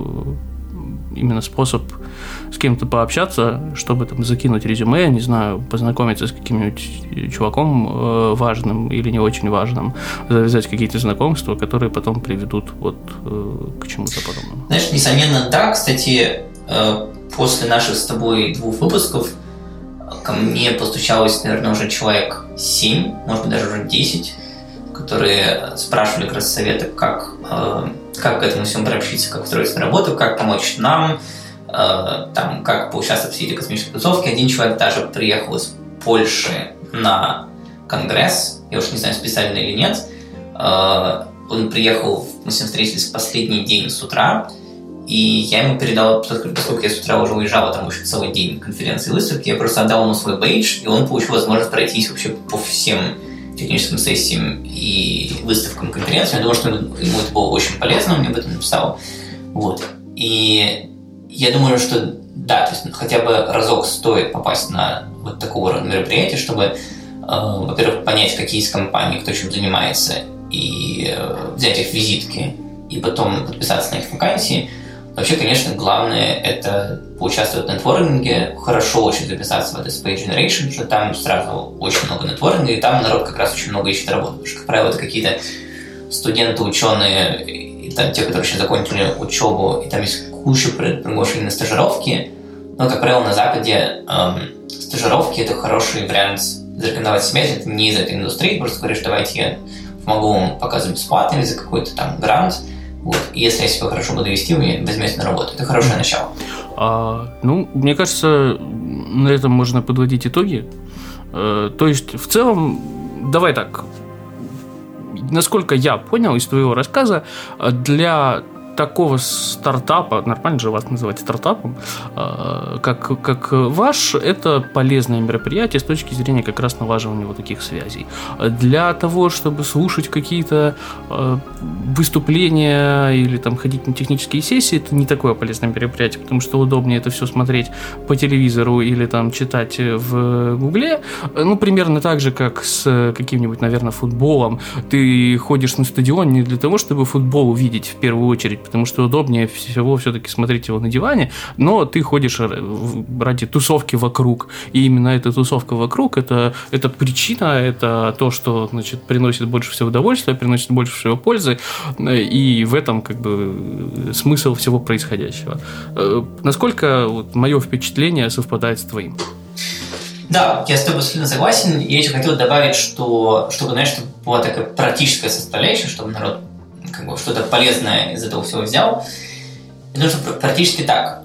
именно способ с кем-то пообщаться, чтобы там закинуть резюме, не знаю, познакомиться с каким-нибудь чуваком важным или не очень важным, завязать какие-то знакомства, которые потом приведут вот к чему-то подобному.
Знаешь, несомненно, да. Кстати, после наших с тобой 2 выпусков ко мне постучалось, наверное, уже человек 7, может быть, даже уже 10, которые спрашивали как раз советы, как к этому всему приобщиться, как устроиться на работу, как помочь нам, там, как поучаствовать в всей этой космической тусовке. Один человек даже приехал из Польши на конгресс, я уж не знаю, специально или нет. Он приехал, мы с ним встретились в последний день с утра, и я ему передал, поскольку я с утра уже уезжал, там еще целый день конференции и выставки, я просто отдал ему свой бейдж, и он получил возможность пройтись вообще по всем техническим сессиям и выставкам конференции. Я думаю, что ему это было очень полезно, он мне об этом написал. Вот. И я думаю, что да, то есть хотя бы разок стоит попасть на вот такого рода мероприятие, чтобы, во-первых, понять, какие из компаний, кто чем занимается, и взять их визитки, и потом подписаться на их вакансии. Вообще, конечно, главное – это поучаствовать в нетворкинге, хорошо очень записаться в это Space Generation, потому что там сразу очень много нетворкинга, и там народ как раз очень много ищет работу, потому что, как правило, это какие-то студенты, ученые, и там те, которые еще закончили учебу, и там есть куча приглашений на стажировки, но, как правило, на Западе стажировки – это хороший вариант зарекомендовать себя, если ты не из этой индустрии, просто говоришь, давайте я помогу вам показывать бесплатно или за какой-то там грант. Вот. И если я себя хорошо буду вести, вы меня возьмете на работу. Это хорошее начало.
Мне кажется, на этом можно подводить итоги. То есть, в целом, давай так. Насколько я понял из твоего рассказа, для такого стартапа, нормально же вас называть стартапом, как ваш, это полезное мероприятие с точки зрения как раз налаживания вот таких связей. Для того, чтобы слушать какие-то выступления или там ходить на технические сессии, это не такое полезное мероприятие, потому что удобнее это все смотреть по телевизору или там читать в Гугле. Примерно так же, как с каким-нибудь, наверное, футболом. Ты ходишь на стадион не для того, чтобы футбол увидеть в первую очередь, потому что удобнее всего все-таки смотреть его на диване, но ты ходишь ради тусовки вокруг, и именно эта тусовка вокруг, это причина, это то, что, значит, приносит больше всего удовольствия, приносит больше всего пользы, и в этом как бы смысл всего происходящего. Насколько мое впечатление совпадает с твоим?
Да, я с тобой абсолютно согласен. Я еще хотел добавить, что, чтобы, знаешь, чтобы была такая практическая составляющая, чтобы народ как бы что-то полезное из этого всего взял. Я думаю, что практически так.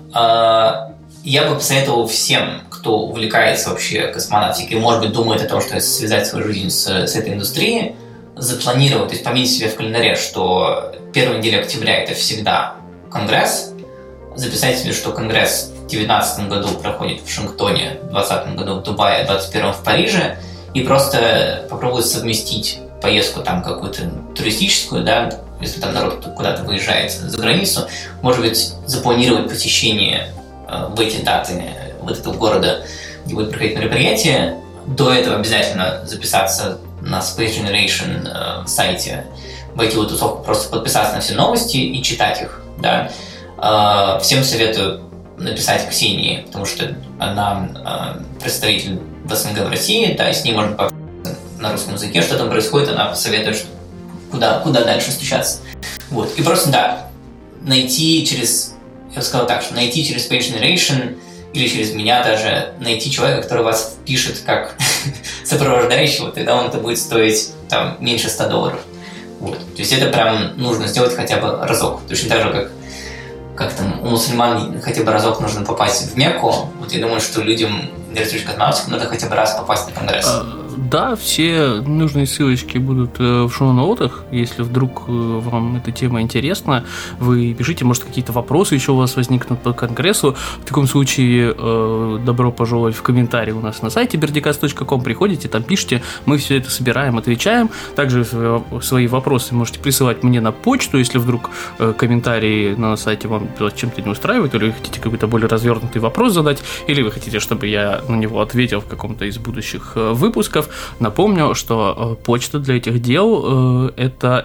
Я бы посоветовал всем, кто увлекается вообще космонавтикой и, может быть, думает о том, что связать свою жизнь с этой индустрией, запланировать, то есть пометить себе в календаре, что первая неделя октября – это всегда конгресс, записать себе, что конгресс в 2019 году проходит в Вашингтоне, в 2020 году в Дубае, в 2021 в Париже, и просто попробовать совместить поездку там какую-то туристическую, да, если там народ куда-то выезжает за границу, может быть, запланировать посещение в эти даты вот этого города, где будет проходить мероприятие. До этого обязательно записаться на Space Generation сайте, войти в эту тусовку, просто подписаться на все новости и читать их, да. Всем советую написать Ксении, потому что она представитель в СНГ в России, да, и с ней можно пообщаться на русском языке, что там происходит, она советует, куда дальше стучаться. Вот. И просто, да, найти через Space Generation или через меня даже, найти человека, который вас впишет как сопровождающего, тогда он это будет стоить там меньше $100. Вот. То есть это прям нужно сделать хотя бы разок. Точно так же, как там у мусульман хотя бы разок нужно попасть в Мекку. Вот я думаю, что людям, интересующим космонавтику, надо хотя бы раз попасть на конгресс.
Да, все нужные ссылочки будут в шоу-ноутах. Если вдруг вам эта тема интересна, вы пишите, может, какие-то вопросы еще у вас возникнут по конгрессу. В таком случае добро пожаловать в комментарии у нас на сайте birdicast.com. Приходите, там пишите, мы все это собираем, отвечаем. Также свои вопросы можете присылать мне на почту, если вдруг комментарии на сайте вам чем-то не устраивают, или вы хотите какой-то более развернутый вопрос задать, или вы хотите, чтобы я на него ответил в каком-то из будущих выпусков. Напомню, что почта для этих дел это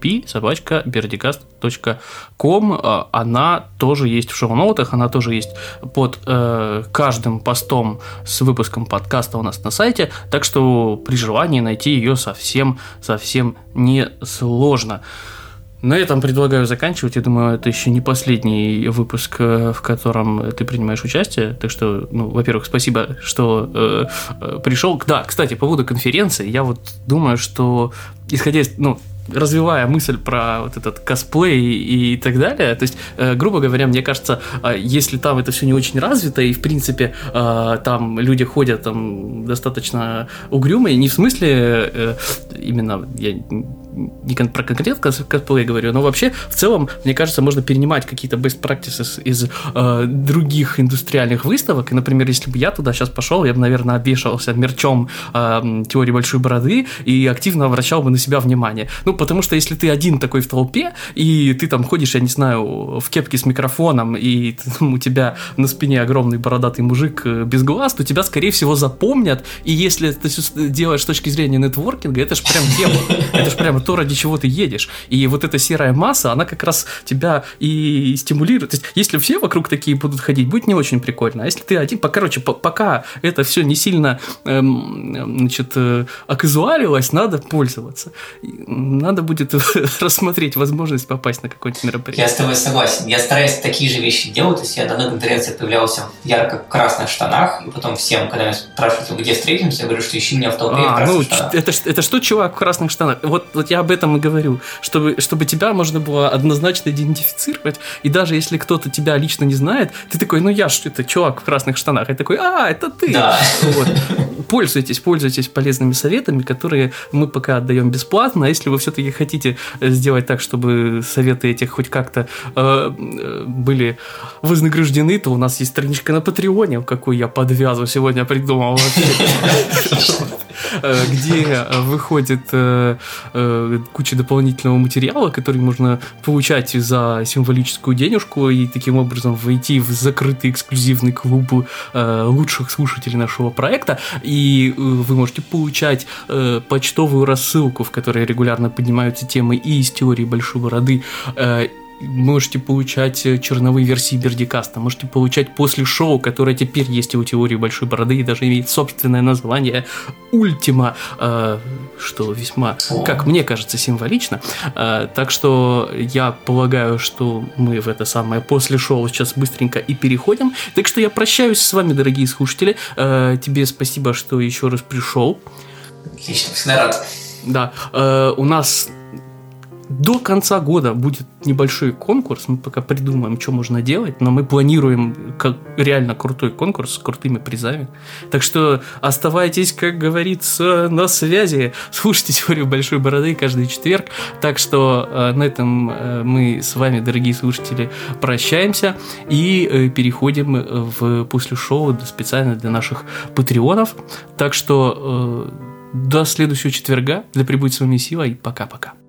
ap@birdicast.com. Она тоже есть в шоу-ноутах, она тоже есть под каждым постом с выпуском подкаста у нас на сайте, так что при желании найти ее совсем не сложно. На этом предлагаю заканчивать. Я думаю, это еще не последний выпуск, в котором ты принимаешь участие. Так что, во-первых, спасибо, что пришел. Да, кстати, по поводу конференции, я вот думаю, что, исходя из, развивая мысль про вот этот косплей и так далее, то есть, грубо говоря, мне кажется, если там это все не очень развито, и, в принципе, там люди ходят там достаточно угрюмые, не в смысле именно, я не про конкретно косплей говорю, но вообще, в целом, мне кажется, можно перенимать какие-то best practices из других индустриальных выставок, и, например, если бы я туда сейчас пошел, я бы, наверное, обвешивался мерчом теории большой бороды и активно обращал бы на себя внимание. Потому что если ты один такой в толпе, и ты там ходишь, я не знаю, в кепке с микрофоном, и у тебя на спине огромный бородатый мужик без глаз, то тебя, скорее всего, запомнят, и если ты делаешь с точки зрения нетворкинга, это же прям тема, это же прямо то, ради чего ты едешь. И вот эта серая масса, она как раз тебя и стимулирует. То есть, если все вокруг такие будут ходить, будет не очень прикольно. А если ты один, пока это все не сильно оказуалилось, надо пользоваться. Надо будет рассмотреть возможность попасть на какое-нибудь мероприятие.
Я с тобой согласен. Я стараюсь такие же вещи делать. То есть я на одной конференции появлялся в ярко-красных штанах, и потом всем, когда меня спрашивают, где встретимся, я говорю, что ищи меня в толпе в красных штанах.
Это что, чувак в красных штанах? Вот я об этом и говорю. Чтобы тебя можно было однозначно идентифицировать, и даже если кто-то тебя лично не знает, ты такой, это чувак в красных штанах. И такой, это ты.
Да.
Вот. Пользуйтесь полезными советами, которые мы пока отдаем бесплатно. А если вы все-таки хотите сделать так, чтобы советы эти хоть как-то были вознаграждены, то у нас есть страничка на Патреоне, какую я подвязу сегодня придумал вообще, где выходит куча дополнительного материала, который можно получать за символическую денежку и таким образом войти в закрытый эксклюзивный клуб лучших слушателей нашего проекта. И вы можете получать почтовую рассылку, в которой регулярно поднимаются темы и из теории большой бороды. Можете получать черновые версии Бердикаста, можете получать после шоу, которое теперь есть и у теории большой бороды и даже имеет собственное название Ультима, что весьма, как мне кажется, символично. Так что я полагаю, что мы в это самое после шоу сейчас быстренько и переходим. Так что я прощаюсь с вами, дорогие слушатели. Тебе спасибо, что еще раз пришел.
Отлично, всегда рад.
Да, у нас До конца года будет небольшой конкурс, мы пока придумаем, что можно делать, но мы планируем реально крутой конкурс с крутыми призами. Так что оставайтесь, как говорится, на связи. Слушайте теорию Большой Бороды каждый четверг. Так что на этом мы с вами, дорогие слушатели, прощаемся и переходим в после шоу специально для наших патреонов. Так что до следующего четверга. Да пребудет с вами сила и пока-пока.